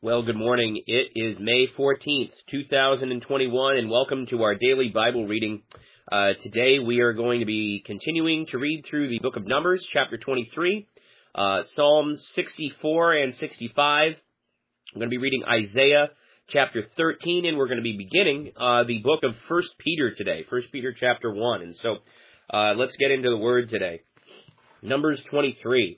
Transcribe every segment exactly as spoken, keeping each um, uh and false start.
Well, good morning. It is May fourteenth, two thousand twenty-one, and welcome to our daily Bible reading. Uh, today we are going to be continuing to read through the book of Numbers, chapter twenty-three, uh, Psalms sixty-four and sixty-five. I'm going to be reading Isaiah chapter thirteen, and we're going to be beginning uh, the book of First Peter today, First Peter chapter one. And so uh, let's get into the word today. Numbers twenty-three.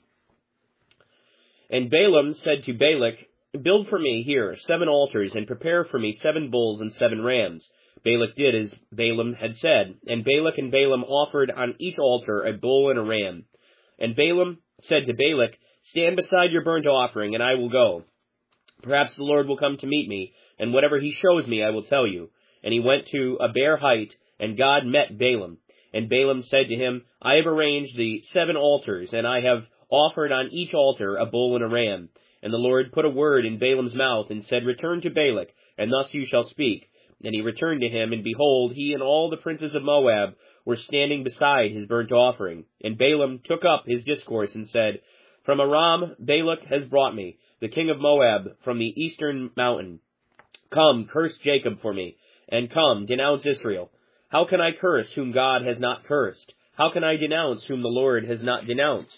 And Balaam said to Balak, "Build for me here seven altars, and prepare for me seven bulls and seven rams." Balak did as Balaam had said, and Balak and Balaam offered on each altar a bull and a ram. And Balaam said to Balak, "Stand beside your burnt offering, and I will go. Perhaps the Lord will come to meet me, and whatever he shows me I will tell you." And he went to a bare height, and God met Balaam. And Balaam said to him, "I have arranged the seven altars, and I have offered on each altar a bull and a ram." And the Lord put a word in Balaam's mouth, and said, "Return to Balak, and thus you shall speak." And he returned to him, and behold, he and all the princes of Moab were standing beside his burnt offering. And Balaam took up his discourse, and said, "From Aram Balak has brought me, the king of Moab, from the eastern mountain. Come, curse Jacob for me, and come, denounce Israel. How can I curse whom God has not cursed? How can I denounce whom the Lord has not denounced?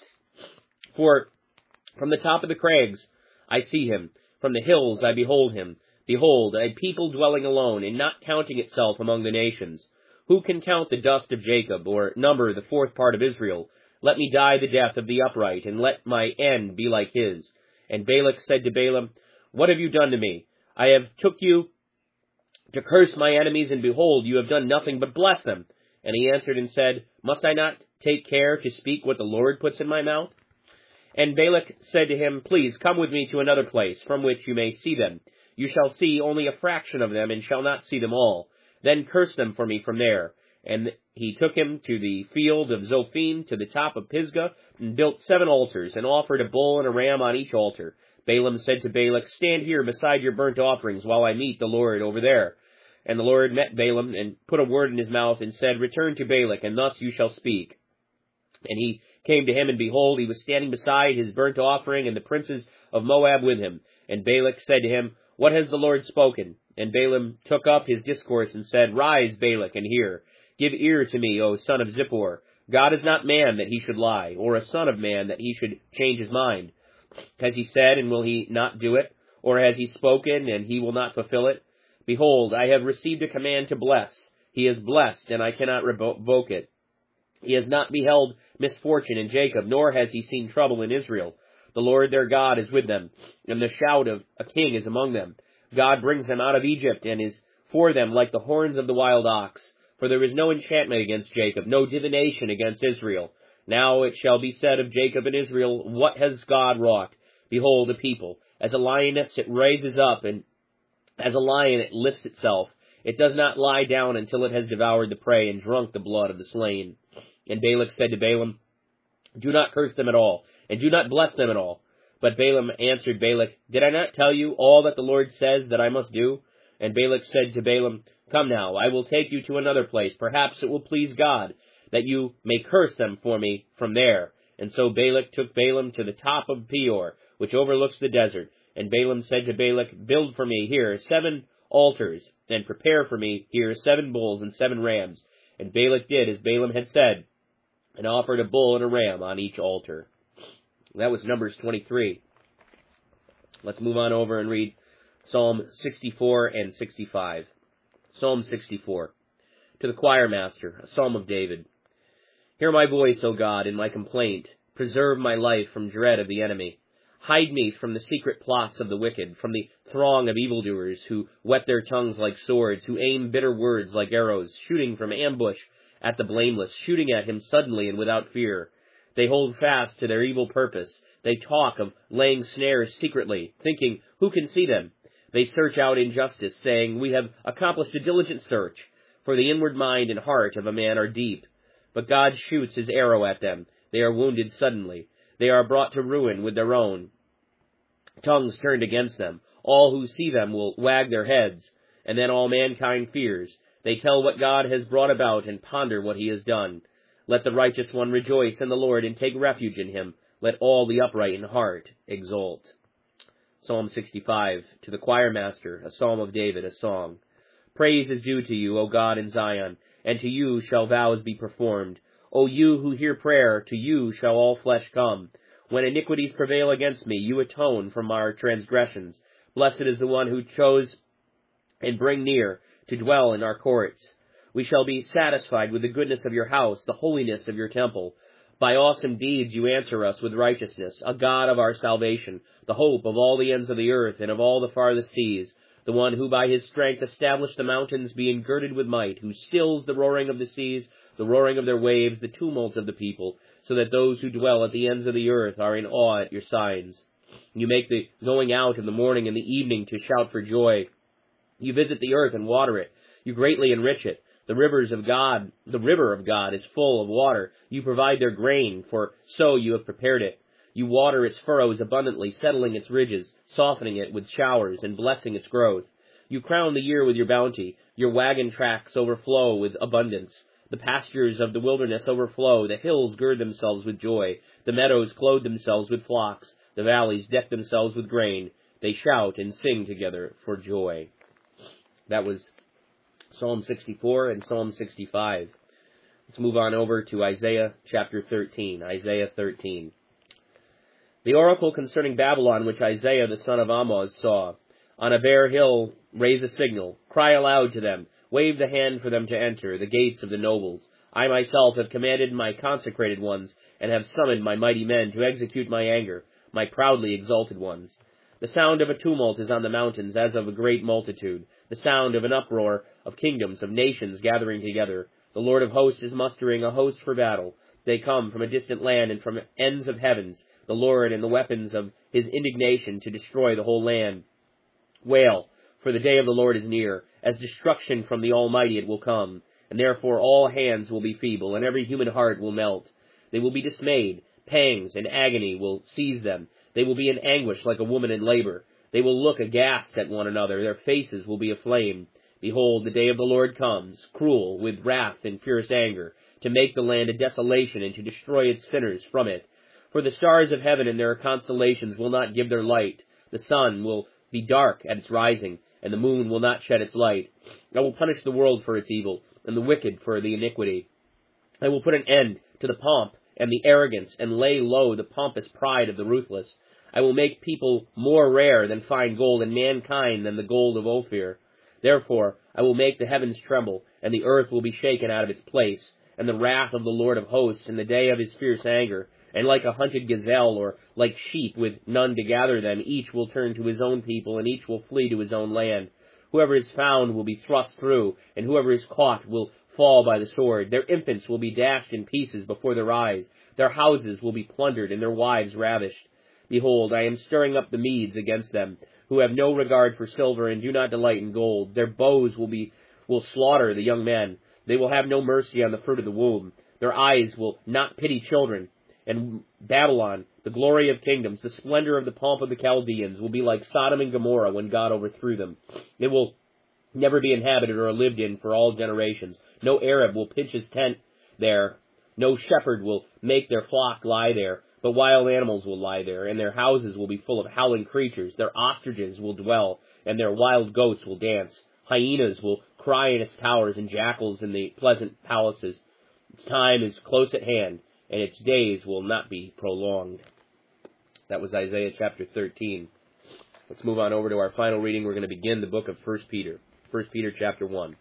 For from the top of the crags I see him, from the hills I behold him. Behold, a people dwelling alone, and not counting itself among the nations. Who can count the dust of Jacob, or number the fourth part of Israel? Let me die the death of the upright, and let my end be like his." And Balak said to Balaam, "What have you done to me? I have took you to curse my enemies, and behold, you have done nothing but bless them." And he answered and said, "Must I not take care to speak what the Lord puts in my mouth?" And Balak said to him, "Please come with me to another place, from which you may see them. You shall see only a fraction of them, and shall not see them all. Then curse them for me from there." And he took him to the field of Zophim, to the top of Pisgah, and built seven altars, and offered a bull and a ram on each altar. Balaam said to Balak, "Stand here beside your burnt offerings, while I meet the Lord over there." And the Lord met Balaam, and put a word in his mouth, and said, "Return to Balak, and thus you shall speak." And he came to him, and behold, he was standing beside his burnt offering, and the princes of Moab with him. And Balak said to him, "What has the Lord spoken?" And Balaam took up his discourse, and said, "Rise, Balak, and hear. Give ear to me, O son of Zippor. God is not man that he should lie, or a son of man that he should change his mind. Has he said, and will he not do it? Or has he spoken, and he will not fulfill it? Behold, I have received a command to bless. He is blessed, and I cannot revoke it. He has not beheld misfortune in Jacob, nor has he seen trouble in Israel. The Lord their God is with them, and the shout of a king is among them. God brings them out of Egypt, and is for them like the horns of the wild ox. For there is no enchantment against Jacob, no divination against Israel. Now it shall be said of Jacob and Israel, what has God wrought? Behold, a people. As a lioness it raises up, and as a lion it lifts itself. It does not lie down until it has devoured the prey and drunk the blood of the slain." And Balak said to Balaam, "Do not curse them at all, and do not bless them at all." But Balaam answered Balak, "Did I not tell you all that the Lord says that I must do?" And Balak said to Balaam, "Come now, I will take you to another place. Perhaps it will please God, that you may curse them for me from there." And so Balak took Balaam to the top of Peor, which overlooks the desert. And Balaam said to Balak, "Build for me here seven altars, and prepare for me here seven bulls and seven rams." And Balak did as Balaam had said, and offered a bull and a ram on each altar. That was Numbers twenty-three. Let's move on over and read Psalm sixty-four and sixty-five. Psalm sixty-four. To the choir master, a psalm of David. Hear my voice, O God, in my complaint. Preserve my life from dread of the enemy. Hide me from the secret plots of the wicked, from the throng of evildoers who whet their tongues like swords, who aim bitter words like arrows, shooting from ambush at the blameless, shooting at him suddenly and without fear. They hold fast to their evil purpose. They talk of laying snares secretly, thinking, who can see them? They search out injustice, saying, we have accomplished a diligent search, for the inward mind and heart of a man are deep. But God shoots his arrow at them. They are wounded suddenly. They are brought to ruin with their own tongues turned against them. All who see them will wag their heads, and then all mankind fears. They tell what God has brought about and ponder what he has done. Let the righteous one rejoice in the Lord and take refuge in him. Let all the upright in heart exult. Psalm sixty-five, to the choir master, a psalm of David, a song. Praise is due to you, O God in Zion, and to you shall vows be performed. O you who hear prayer, to you shall all flesh come. When iniquities prevail against me, you atone from our transgressions. Blessed is the one who chose and bring near to dwell in our courts. We shall be satisfied with the goodness of your house, the holiness of your temple. By awesome deeds you answer us with righteousness, a God of our salvation, the hope of all the ends of the earth and of all the farthest seas, the one who by his strength established the mountains, being girded with might, who stills the roaring of the seas, the roaring of their waves, the tumult of the people, so that those who dwell at the ends of the earth are in awe at your signs. You make the going out in the morning and the evening to shout for joy. You visit the earth and water it. You greatly enrich it. The rivers of God, the river of God is full of water. You provide their grain, for so you have prepared it. You water its furrows abundantly, settling its ridges, softening it with showers, and blessing its growth. You crown the year with your bounty. Your wagon tracks overflow with abundance. The pastures of the wilderness overflow. The hills gird themselves with joy. The meadows clothe themselves with flocks. The valleys deck themselves with grain. They shout and sing together for joy. That was Psalm sixty-four and Psalm sixty-five. Let's move on over to Isaiah chapter thirteen. Isaiah thirteen. The oracle concerning Babylon which Isaiah the son of Amoz saw. On a bare hill raise a signal. Cry aloud to them. Wave the hand for them to enter, the gates of the nobles. I myself have commanded my consecrated ones, and have summoned my mighty men to execute my anger, my proudly exalted ones. The sound of a tumult is on the mountains, as of a great multitude. The sound of an uproar of kingdoms, of nations gathering together. The Lord of hosts is mustering a host for battle. They come from a distant land and from ends of heavens, the Lord and the weapons of his indignation to destroy the whole land. Wail, for the day of the Lord is near. As destruction from the Almighty it will come, and therefore all hands will be feeble, and every human heart will melt. They will be dismayed. Pangs and agony will seize them. They will be in anguish like a woman in labor. They will look aghast at one another. Their faces will be aflame. Behold, the day of the Lord comes, cruel, with wrath and fierce anger, to make the land a desolation and to destroy its sinners from it. For the stars of heaven and their constellations will not give their light. The sun will be dark at its rising, and the moon will not shed its light. I will punish the world for its evil, and the wicked for the iniquity. I will put an end to the pomp and the arrogance, and lay low the pompous pride of the ruthless. I will make people more rare than fine gold, and mankind than the gold of Ophir. Therefore I will make the heavens tremble, and the earth will be shaken out of its place, and the wrath of the Lord of hosts in the day of his fierce anger. And like a hunted gazelle, or like sheep with none to gather them, each will turn to his own people, and each will flee to his own land. Whoever is found will be thrust through, and whoever is caught will fall by the sword. Their infants will be dashed in pieces before their eyes. Their houses will be plundered, and their wives ravished. Behold, I am stirring up the Medes against them, who have no regard for silver and do not delight in gold. Their bows will be will slaughter the young men. They will have no mercy on the fruit of the womb. Their eyes will not pity children. And Babylon, the glory of kingdoms, the splendor of the pomp of the Chaldeans, will be like Sodom and Gomorrah when God overthrew them. It will never be inhabited or lived in for all generations. No Arab will pitch his tent there. No shepherd will make their flock lie there. But wild animals will lie there, and their houses will be full of howling creatures. Their ostriches will dwell, and their wild goats will dance. Hyenas will cry in its towers, and jackals in the pleasant palaces. Its time is close at hand, and its days will not be prolonged. That was Isaiah chapter thirteen. Let's move on over to our final reading. We're going to begin the book of First Peter. First Peter chapter one.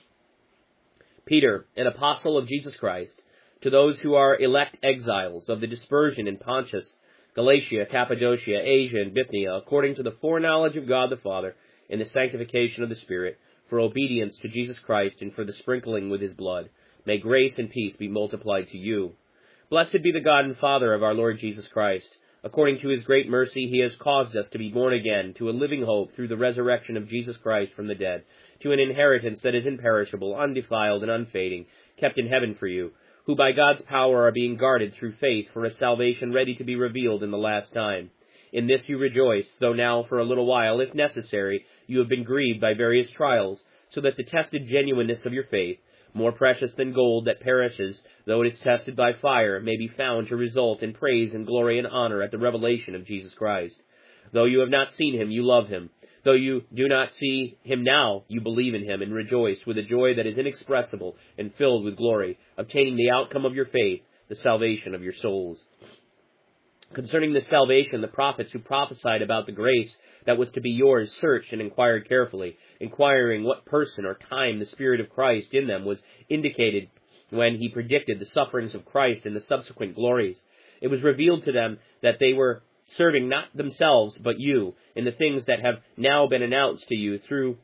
Peter, an apostle of Jesus Christ, to those who are elect exiles of the dispersion in Pontus, Galatia, Cappadocia, Asia, and Bithynia, according to the foreknowledge of God the Father, in the sanctification of the Spirit, for obedience to Jesus Christ and for the sprinkling with his blood. May grace and peace be multiplied to you. Blessed be the God and Father of our Lord Jesus Christ. According to his great mercy, he has caused us to be born again to a living hope through the resurrection of Jesus Christ from the dead, to an inheritance that is imperishable, undefiled, and unfading, kept in heaven for you, who by God's power are being guarded through faith for a salvation ready to be revealed in the last time. In this you rejoice, though now for a little while, if necessary, you have been grieved by various trials, so that the tested genuineness of your faith, more precious than gold that perishes, though it is tested by fire, may be found to result in praise and glory and honor at the revelation of Jesus Christ. Though you have not seen him, you love him. Though you do not see him now, you believe in him and rejoice with a joy that is inexpressible and filled with glory, obtaining the outcome of your faith, the salvation of your souls. Concerning this salvation, the prophets who prophesied about the grace that was to be yours searched and inquired carefully, inquiring what person or time the Spirit of Christ in them was indicated when he predicted the sufferings of Christ and the subsequent glories. It was revealed to them that they were serving not themselves but you in the things that have now been announced to you through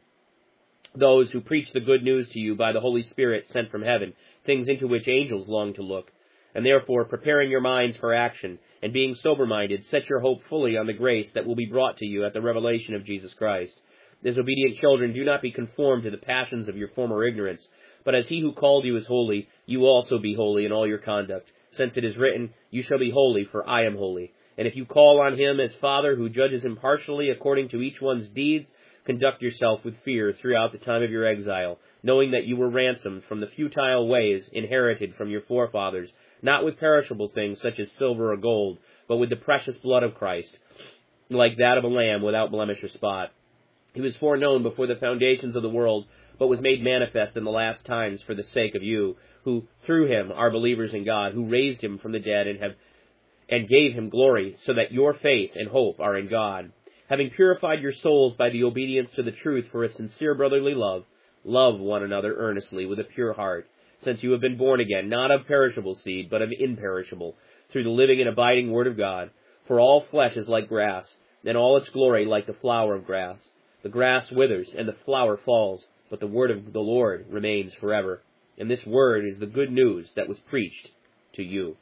those who preach the good news to you by the Holy Spirit sent from heaven, things into which angels long to look. And therefore, preparing your minds for action, and being sober-minded, set your hope fully on the grace that will be brought to you at the revelation of Jesus Christ. As obedient children, do not be conformed to the passions of your former ignorance, but as he who called you is holy, you also be holy in all your conduct, since it is written, you shall be holy, for I am holy. And if you call on him as Father, who judges impartially according to each one's deeds, conduct yourself with fear throughout the time of your exile, knowing that you were ransomed from the futile ways inherited from your forefathers, not with perishable things such as silver or gold, but with the precious blood of Christ, like that of a lamb without blemish or spot. He was foreknown before the foundations of the world, but was made manifest in the last times for the sake of you, who through him are believers in God, who raised him from the dead and have and gave him glory, so that your faith and hope are in God. Having purified your souls by the obedience to the truth for a sincere brotherly love, love one another earnestly with a pure heart, since you have been born again, not of perishable seed, but of imperishable, through the living and abiding word of God. For all flesh is like grass, and all its glory like the flower of grass. The grass withers, and the flower falls, but the word of the Lord remains forever. And this word is the good news that was preached to you.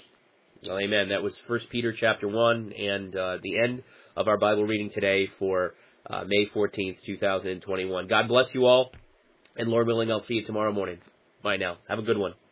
Well, amen. That was First Peter chapter one, and uh, the end of our Bible reading today for uh, May fourteenth, two thousand twenty-one. God bless you all, and Lord willing, I'll see you tomorrow morning. Bye now. Have a good one.